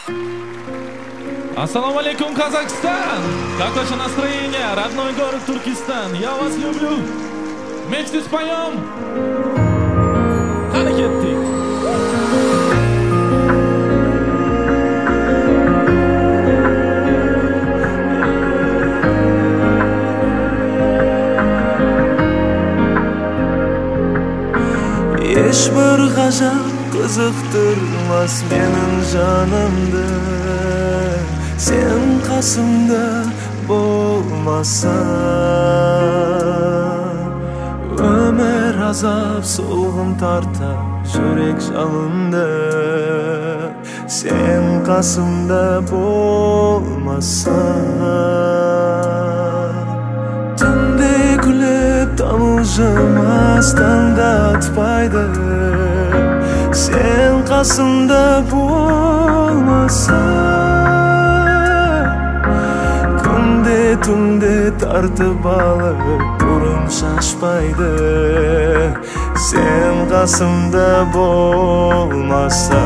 Ассаламу алейкум, Казахстан! Как ваше настроение? Родной город Туркестан. Я вас люблю. Вместе споем. Харакетти. Ешбір ғажап қызықтырмас менің жанымды, сен қасымда болмаса. Өмір азап солғын тарта жүрек жалынды, сен қасымда болмаса. Түнде күліп тамылжымастан да атпайды, сен қасымда болмаса. Күнде түнде тартып алып бұрым шашпайды, сен қасымда болмаса.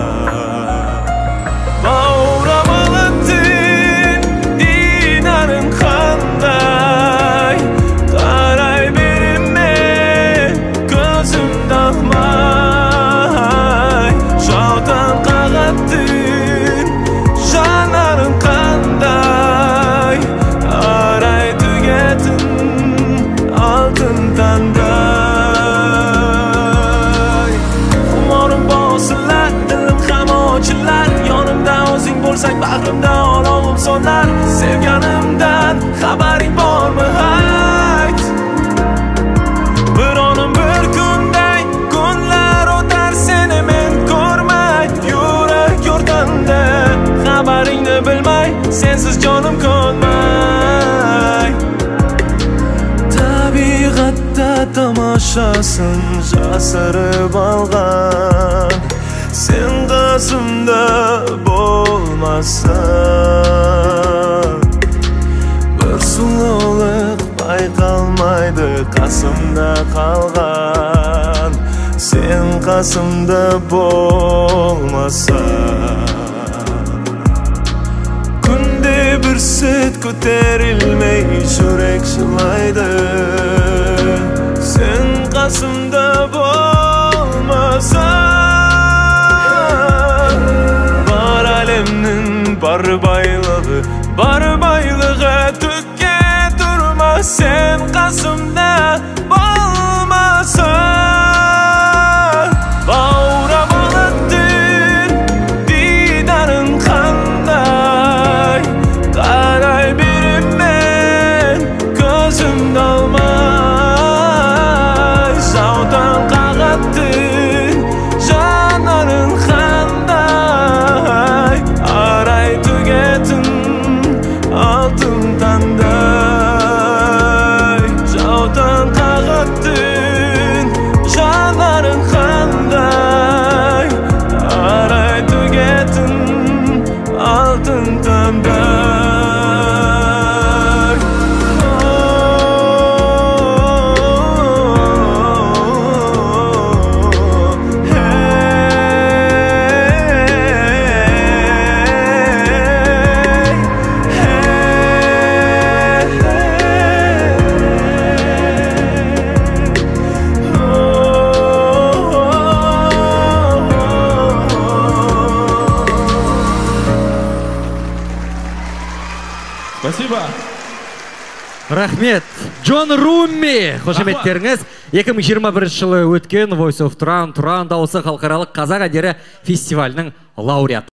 Бауырамалы түн динарың қандай, қарай береме көзімді алмай. Жаутан қағат түн жанарың қандай, арай түгетін алтын таңдай. Құмарым болсынлар, ділім ham ochillar, yonimda o'zing bo'lsang bag'rimda olovim so'nar. Sevganimdan xabaring bormi ayt? Bir onim bir kunday kunlar o'tar seni men ko'rmay, yurak yordanda xabaringni bilmay, sensiz jonim ko'nmay. Tabiatda tomoshasin jasirib olgan, sen qasimda bo'lmasa. Bir suloliq bayqalmaydi qasimda qalgan, sen qasimda bo'lmasa. Kunde bir set ko'tarilmay yurek shilaydi, sen qasimda bo'lmasa. Bar alemnin bar baylығы tükке durmaz, sen qasimda bo'lmasa. Bauramалы түн дидарың қандай, қарай беремін көзімді алмай. Жаутан қағат түн жанарың қандай, арай түгетін алтын таңдай. Жаутан қағат түн жанарың қандай, арай түгетін алтын таңдай. Спасибо. Рахмет. Джон Румми, қошеметтеріңіз. 2021 жылы өткен Voice of Тұран дауысы халықаралық қазақ әндері фестивалінің лауреаты.